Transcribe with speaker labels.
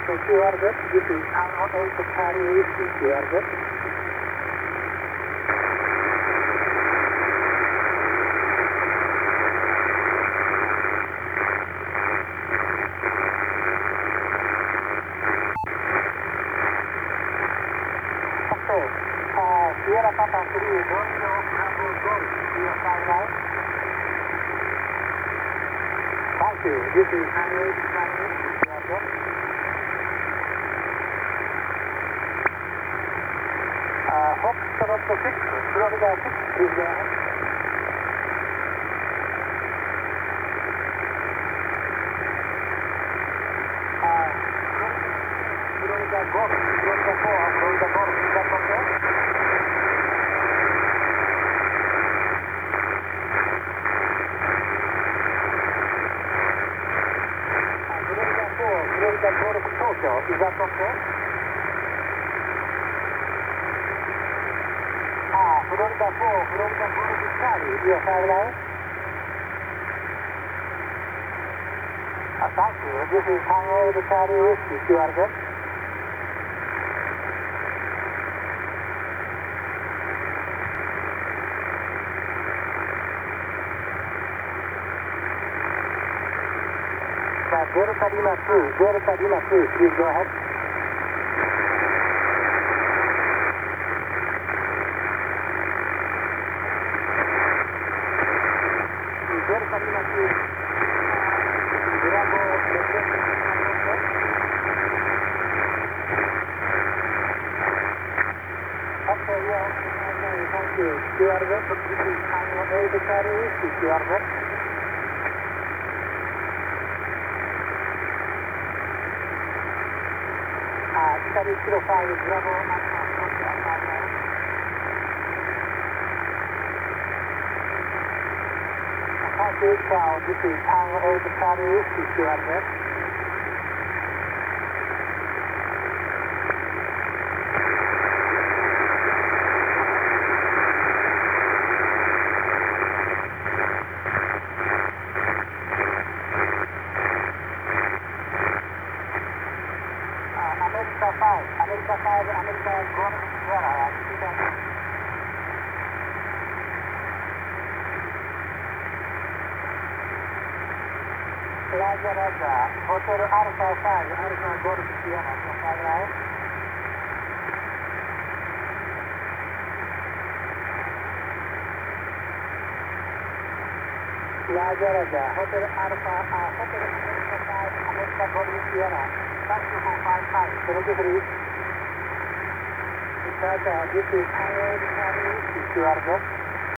Speaker 1: QRZ, this is Tango 8 Charlie Whiskey, QRZ. Okay, Sierra Papa 3, Romeo Bravo Golf, your flight line. Thank you, this is Tango 8 Charlie Whiskey, QRZ. Foxtrot 6, Florida 6, please go ahead. Florida Golf, Florida 4, Florida Golf, is that okay? Florida 4, Florida Golf, Tokyo, is that okay? Florida 4, Florida Golf Charlie, your flight line. Thank you. This is Tango 8 Charlie Whiskey, QRZ. Delta Lima 2, Delta Lima 2, please go ahead. Delta Lima 2, Bravo, okay, yeah, thank you. QRZ, this is Tango 8 Charlie Whiskey, QRZ. Italy Kilo 5, Bravo, thank you, ciao, this is Tango 8 Charlie Whiskey, QRZ. America 5, America 5, America Golf Sierra, Raja Raja, Hotel Alpha 5, Alpha Golf Sierra, your flight line. Raja Raja, Hotel Alpha, Hotel America 5, America Golf Sierra. Thank you for 5573. This is Tango 8 Charlie Whiskey, QRZ.